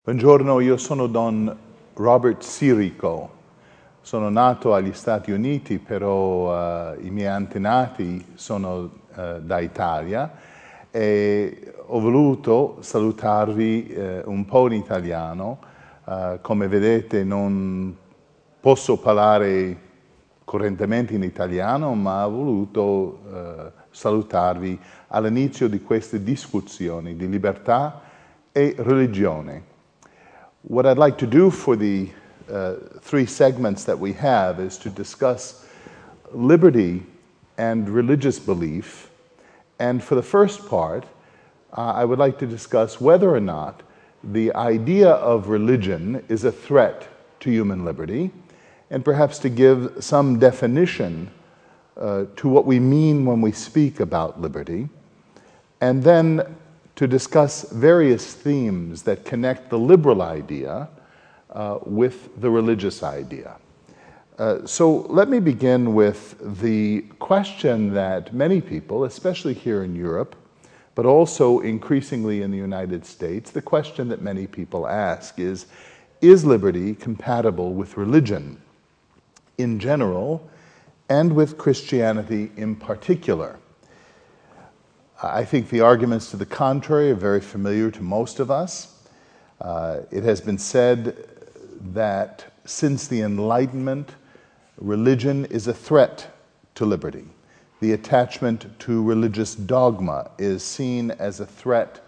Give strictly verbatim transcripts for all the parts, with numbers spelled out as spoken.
Buongiorno, io sono Don Robert Sirico. Sono nato agli Stati Uniti, però uh, i miei antenati sono uh, da Italia e ho voluto salutarvi uh, un po' in italiano. Uh, come vedete non posso parlare correntemente in italiano, ma ho voluto uh, salutarvi all'inizio di queste discussioni di libertà e religione. What I'd like to do for the uh, three segments that we have is to discuss liberty and religious belief. And for the first part, uh, I would like to discuss whether or not the idea of religion is a threat to human liberty, and perhaps to give some definition uh, to what we mean when we speak about liberty. And then to discuss various themes that connect the liberal idea uh, with the religious idea. Uh, so let me begin with the question that many people, especially here in Europe, but also increasingly in the United States, the question that many people ask is, is liberty compatible with religion in general and with Christianity in particular? I think the arguments to the contrary are very familiar to most of us. Uh, it has been said that since the Enlightenment, religion is a threat to liberty. The attachment to religious dogma is seen as a threat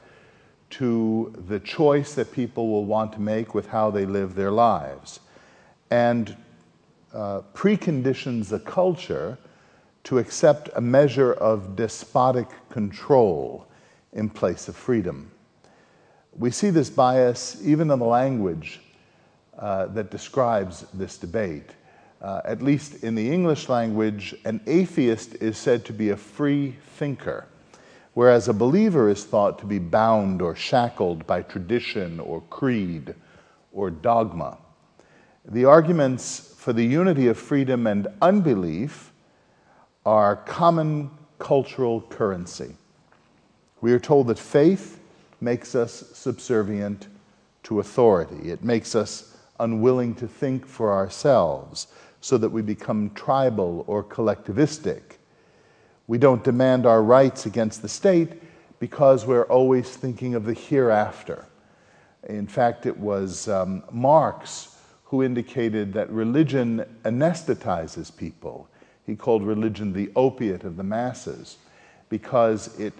to the choice that people will want to make with how they live their lives, and uh, preconditions a culture to accept a measure of despotic control in place of freedom. We see this bias even in the language uh, that describes this debate. Uh, at least in the English language, an atheist is said to be a free thinker, whereas a believer is thought to be bound or shackled by tradition or creed or dogma. The arguments for the unity of freedom and unbelief are common cultural currency. We are told that faith makes us subservient to authority. It makes us unwilling to think for ourselves, so that we become tribal or collectivistic. We don't demand our rights against the state because we're always thinking of the hereafter. In fact, it was um, Marx who indicated that religion anesthetizes people. He called religion the opiate of the masses because it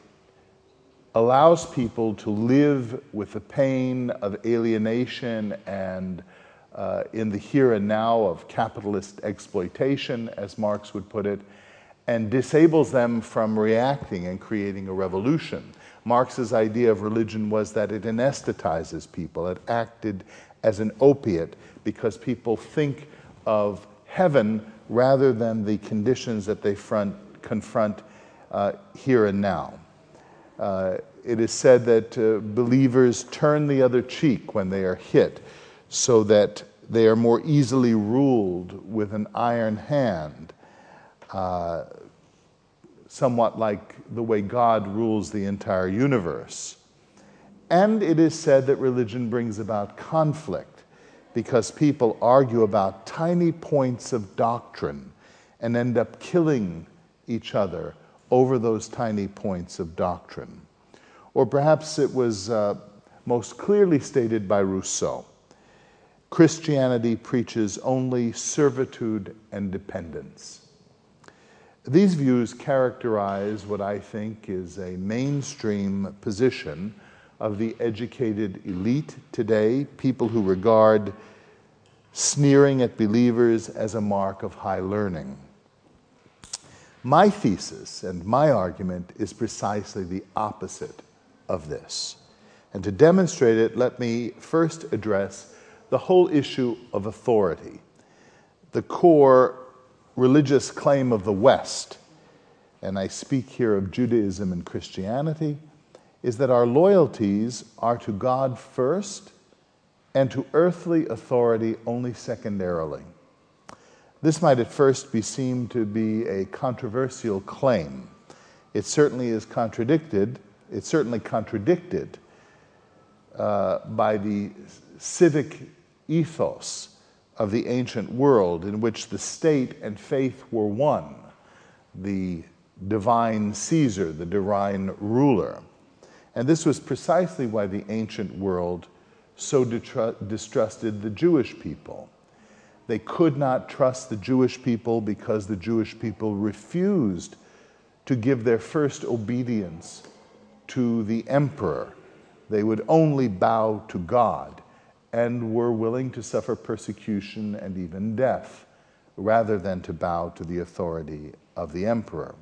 allows people to live with the pain of alienation and uh, in the here and now of capitalist exploitation, as Marx would put it, and disables them from reacting and creating a revolution. Marx's idea of religion was that it anesthetizes people. It acted as an opiate because people think of heaven rather than the conditions that they front, confront uh, here and now. Uh, it is said that uh, believers turn the other cheek when they are hit, so that they are more easily ruled with an iron hand, uh, somewhat like the way God rules the entire universe. And it is said that religion brings about conflict, because people argue about tiny points of doctrine and end up killing each other over those tiny points of doctrine. Or perhaps it was uh, most clearly stated by Rousseau. Christianity preaches only servitude and dependence. These views characterize what I think is a mainstream position of the educated elite today, people who regard sneering at believers as a mark of high learning. My thesis and my argument is precisely the opposite of this. And to demonstrate it, let me first address the whole issue of authority, the core religious claim of the West, and I speak here of Judaism and Christianity, is that our loyalties are to God first and to earthly authority only secondarily. This might at first be seen to be a controversial claim. It certainly is contradicted, it's certainly contradicted uh, by the civic ethos of the ancient world, in which the state and faith were one, the divine Caesar, the divine ruler. And this was precisely why the ancient world so distrusted the Jewish people. They could not trust the Jewish people because the Jewish people refused to give their first obedience to the emperor. They would only bow to God and were willing to suffer persecution and even death rather than to bow to the authority of the emperor.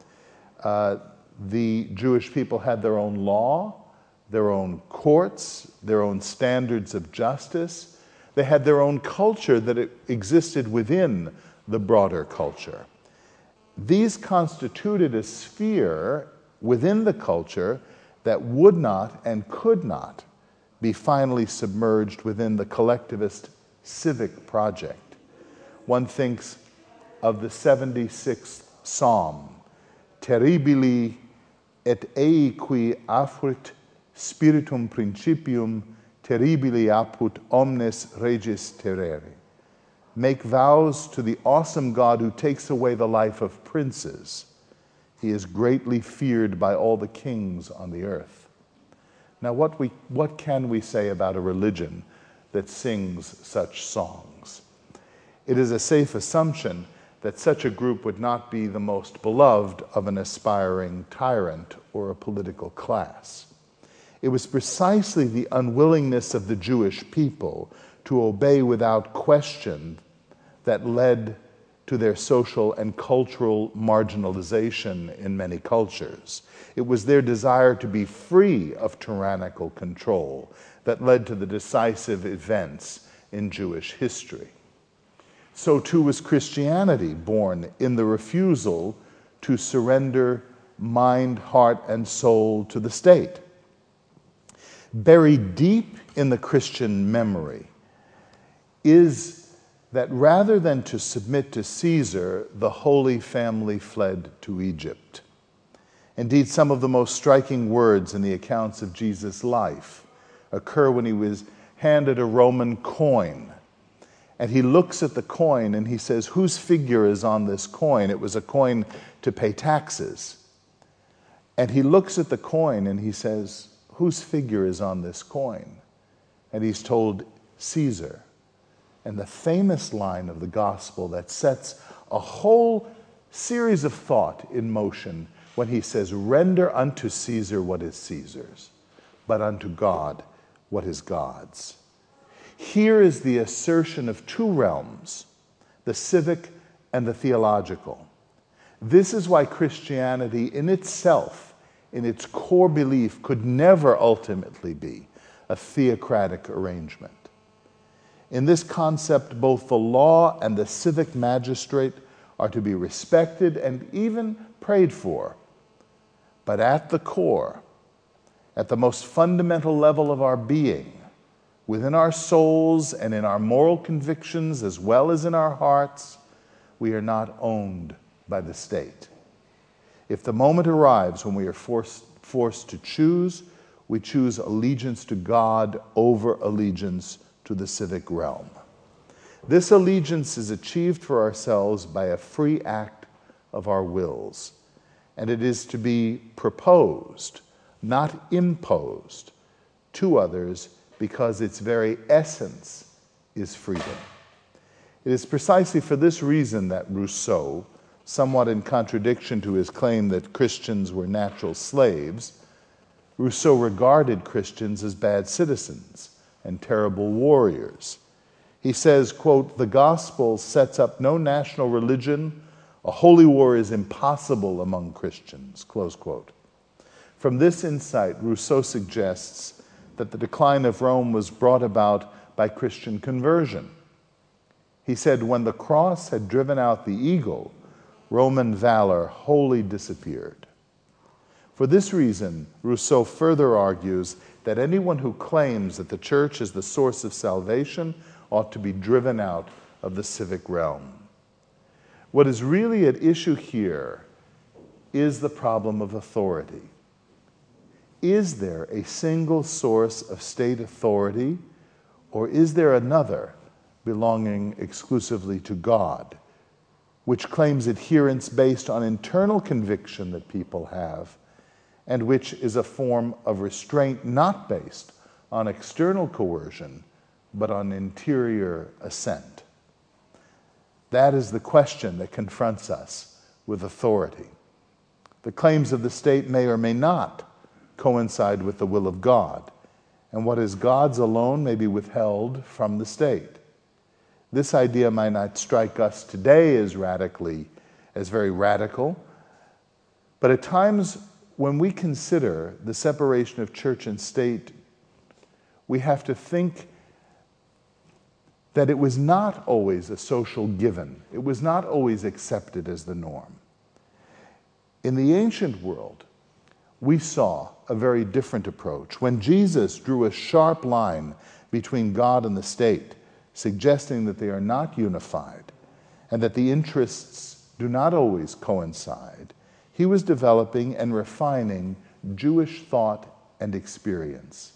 Uh, the Jewish people had their own law, their own courts, their own standards of justice. They had their own culture that existed within the broader culture. These constituted a sphere within the culture that would not and could not be finally submerged within the collectivist civic project. One thinks of the seventy-sixth Psalm, Terribili et ei qui afrit spiritum principium terribili apud omnes regis terrere. Make vows to the awesome God who takes away the life of princes. He is greatly feared by all the kings on the earth. Now, what, we, what can we say about a religion that sings such songs? It is a safe assumption that such a group would not be the most beloved of an aspiring tyrant or a political class. It was precisely the unwillingness of the Jewish people to obey without question that led to their social and cultural marginalization in many cultures. It was their desire to be free of tyrannical control that led to the decisive events in Jewish history. So too was Christianity born in the refusal to surrender mind, heart, and soul to the state. Buried deep in the Christian memory is that rather than to submit to Caesar, the Holy Family fled to Egypt. Indeed, some of the most striking words in the accounts of Jesus' life occur when he was handed a Roman coin. And he looks at the coin and he says, whose figure is on this coin? It was a coin to pay taxes. And he looks at the coin and he says, whose figure is on this coin? And he's told, Caesar. And the famous line of the gospel that sets a whole series of thought in motion when he says, render unto Caesar what is Caesar's, but unto God what is God's. Here is the assertion of two realms, the civic and the theological. This is why Christianity in itself, in its core belief, could never ultimately be a theocratic arrangement. In this concept, both the law and the civic magistrate are to be respected and even prayed for. But at the core, at the most fundamental level of our being, within our souls and in our moral convictions as well as in our hearts, we are not owned by the state. If the moment arrives when we are forced, forced to choose, we choose allegiance to God over allegiance to the civic realm. This allegiance is achieved for ourselves by a free act of our wills, and it is to be proposed, not imposed, to others because its very essence is freedom. It is precisely for this reason that Rousseau, somewhat in contradiction to his claim that Christians were natural slaves, Rousseau regarded Christians as bad citizens and terrible warriors. He says, quote, the gospel sets up no national religion. A holy war is impossible among Christians, close quote. From this insight, Rousseau suggests that the decline of Rome was brought about by Christian conversion. He said, when the cross had driven out the eagle, Roman valor wholly disappeared. For this reason, Rousseau further argues that anyone who claims that the church is the source of salvation ought to be driven out of the civic realm. What is really at issue here is the problem of authority. is there a single source of state authority, or is there another belonging exclusively to God, which claims adherence based on internal conviction that people have, and which is a form of restraint not based on external coercion, but on interior assent? That is the question that confronts us with authority. The claims of the state may or may not coincide with the will of God, and what is God's alone may be withheld from the state. This idea might not strike us today as radically, as very radical, but at times when we consider the separation of church and state, we have to think that it was not always a social given. It was not always accepted as the norm. In the ancient world, we saw a very different approach. When Jesus drew a sharp line between God and the state, suggesting that they are not unified and that the interests do not always coincide, he was developing and refining Jewish thought and experience.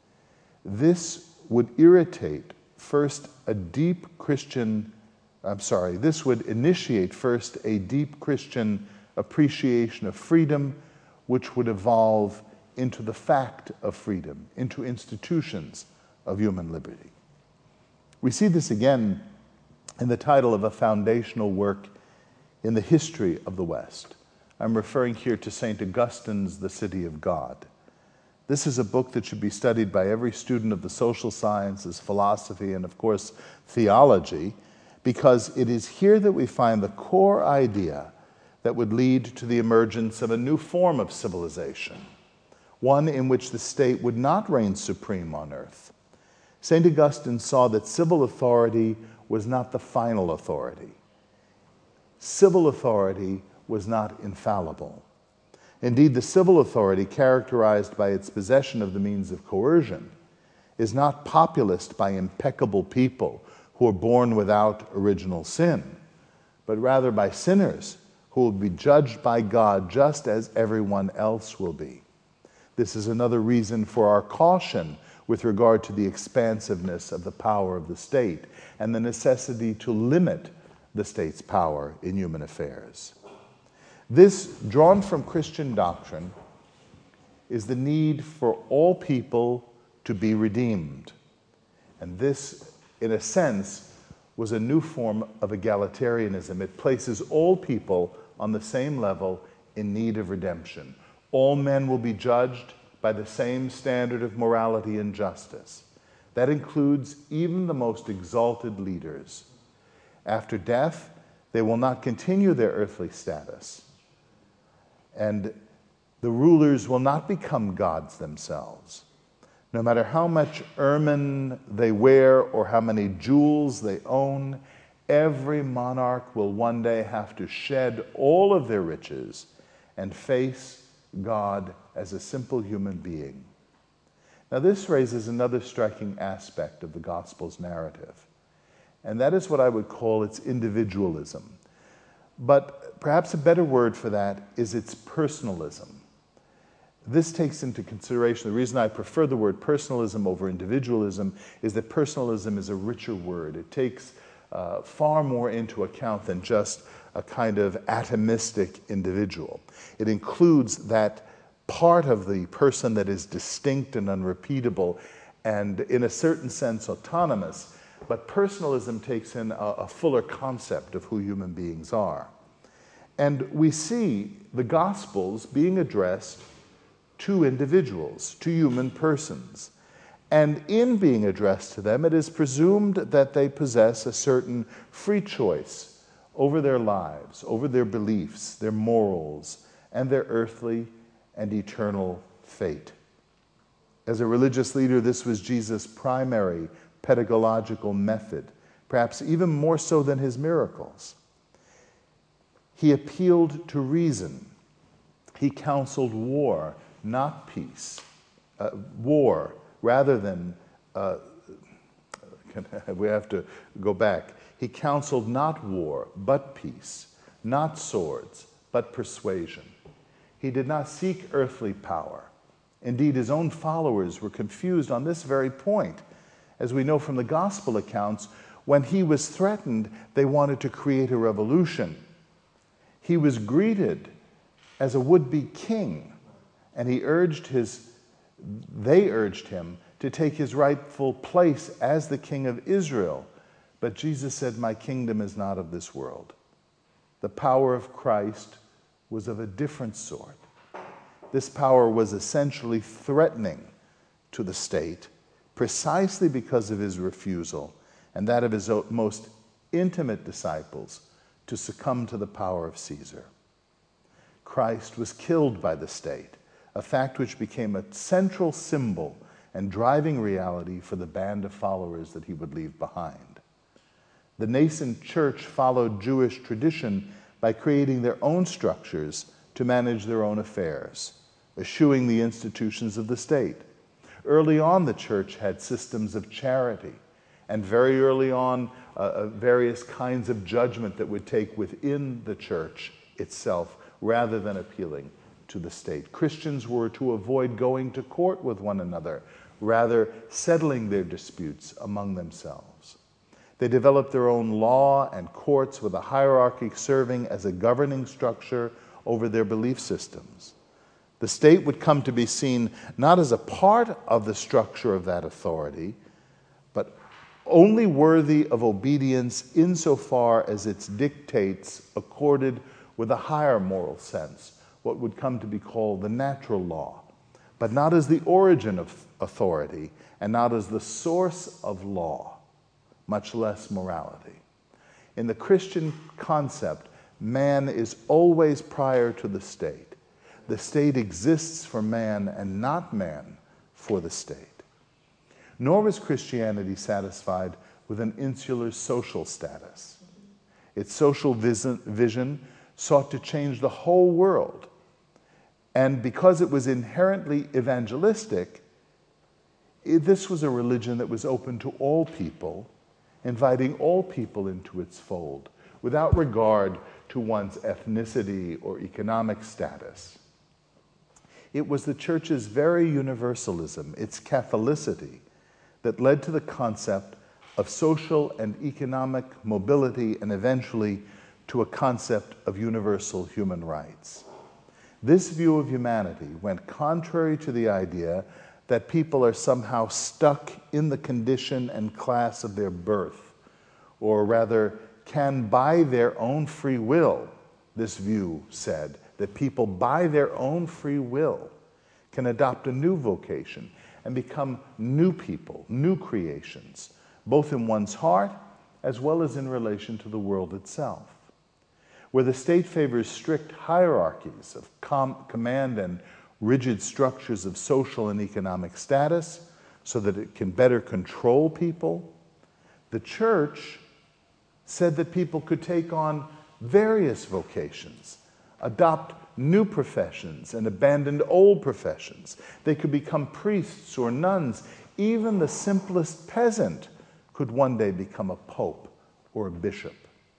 This would irritate first a deep Christian, I'm sorry, this would initiate first a deep Christian appreciation of freedom, which would evolve into the fact of freedom, into institutions of human liberty. We see this again in the title of a foundational work in the history of the West. I'm referring here to Saint Augustine's The City of God. This is a book that should be studied by every student of the social sciences, philosophy, and of course, theology, because it is here that we find the core idea that would lead to the emergence of a new form of civilization, one in which the state would not reign supreme on earth. Saint Augustine saw that civil authority was not the final authority. Civil authority was not infallible. Indeed, the civil authority, characterized by its possession of the means of coercion, is not populist by impeccable people who are born without original sin, but rather by sinners who will be judged by God just as everyone else will be. This is another reason for our caution with regard to the expansiveness of the power of the state and the necessity to limit the state's power in human affairs. This, drawn from Christian doctrine, is the need for all people to be redeemed. And this, in a sense, was a new form of egalitarianism. It places all people on the same level in need of redemption. All men will be judged by the same standard of morality and justice. That includes even the most exalted leaders. After death, they will not continue their earthly status. And the rulers will not become gods themselves. No matter how much ermine they wear or how many jewels they own, every monarch will one day have to shed all of their riches and face God as a simple human being. Now, this raises another striking aspect of the Gospel's narrative, and that is what I would call its individualism. But perhaps a better word for that is its personalism. This takes into consideration, the reason I prefer the word personalism over individualism is that personalism is a richer word. It takes uh, far more into account than just a kind of atomistic individual. It includes that part of the person that is distinct and unrepeatable and in a certain sense autonomous, but personalism takes in a, a fuller concept of who human beings are. And we see the Gospels being addressed to individuals, to human persons. And in being addressed to them, it is presumed that they possess a certain free choice over their lives, over their beliefs, their morals, and their earthly and eternal fate. As a religious leader, this was Jesus' primary pedagogical method, perhaps even more so than his miracles. He appealed to reason. He counseled war, not peace. Uh, war, rather than, uh, we have to go back. He counseled not war, but peace, not swords, but persuasion. He did not seek earthly power, Indeed, his own followers were confused on this very point. As we know from the gospel accounts, when he was threatened, they wanted to create a revolution. He was greeted as a would-be king, and he urged his, they urged him to take his rightful place as the king of Israel. But Jesus said, "My kingdom is not of this world." The power of Christ was of a different sort. This power was essentially threatening to the state precisely because of his refusal and that of his most intimate disciples to succumb to the power of Caesar. Christ was killed by the state, a fact which became a central symbol and driving reality for the band of followers that he would leave behind. The nascent church followed Jewish tradition by creating their own structures to manage their own affairs, eschewing the institutions of the state. Early on, the church had systems of charity, and very early on, uh, various kinds of judgment that would take within the church itself, rather than appealing to the state. Christians were to avoid going to court with one another, rather settling their disputes among themselves. They developed their own law and courts with a hierarchy serving as a governing structure over their belief systems. The state would come to be seen not as a part of the structure of that authority, but only worthy of obedience insofar as its dictates accorded with a higher moral sense, what would come to be called the natural law, but not as the origin of authority and not as the source of law, much less morality. In the Christian concept, man is always prior to the state. The state exists for man and not man for the state. Nor was Christianity satisfied with an insular social status. Its social vision sought to change the whole world. And because it was inherently evangelistic, this was a religion that was open to all people, inviting all people into its fold, without regard to one's ethnicity or economic status. It was the church's very universalism, its Catholicity, that led to the concept of social and economic mobility and eventually to a concept of universal human rights. This view of humanity went contrary to the idea that people are somehow stuck in the condition and class of their birth, or rather can by their own free will, this view said, that people by their own free will can adopt a new vocation and become new people, new creations, both in one's heart as well as in relation to the world itself. Where the state favors strict hierarchies of com- command and rigid structures of social and economic status so that it can better control people, the church said that people could take on various vocations, adopt new professions and abandon old professions. They could become priests or nuns. Even the simplest peasant could one day become a pope or a bishop.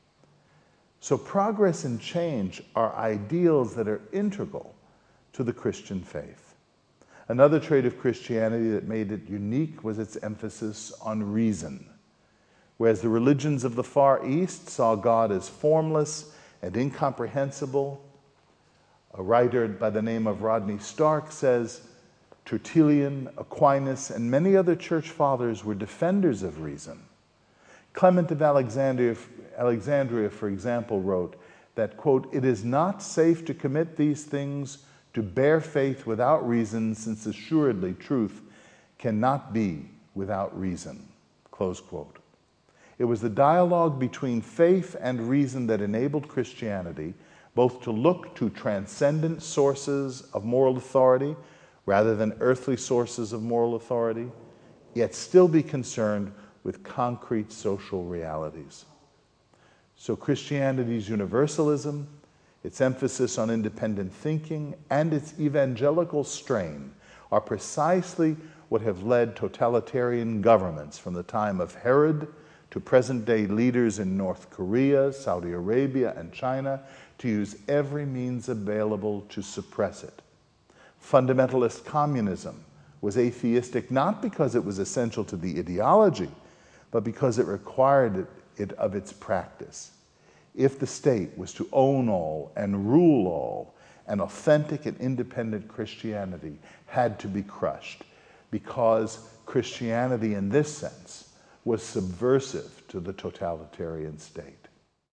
So progress and change are ideals that are integral to the Christian faith. Another trait of Christianity that made it unique was its emphasis on reason. Whereas the religions of the Far East saw God as formless and incomprehensible, a writer by the name of Rodney Stark says, Tertullian, Aquinas, and many other church fathers were defenders of reason. Clement of Alexandria, Alexandria, for example, wrote that, quote, "It is not safe to commit these things to bare faith without reason, since assuredly truth cannot be without reason," close quote. It was the dialogue between faith and reason that enabled Christianity both to look to transcendent sources of moral authority rather than earthly sources of moral authority, yet still be concerned with concrete social realities. So Christianity's universalism, its emphasis on independent thinking, and its evangelical strain are precisely what have led totalitarian governments from the time of Herod to present-day leaders in North Korea, Saudi Arabia, and China to use every means available to suppress it. Fundamentalist communism was atheistic not because it was essential to the ideology, but because it required it of its practice. If the state was to own all and rule all, an authentic and independent Christianity had to be crushed, because Christianity in this sense was subversive to the totalitarian state.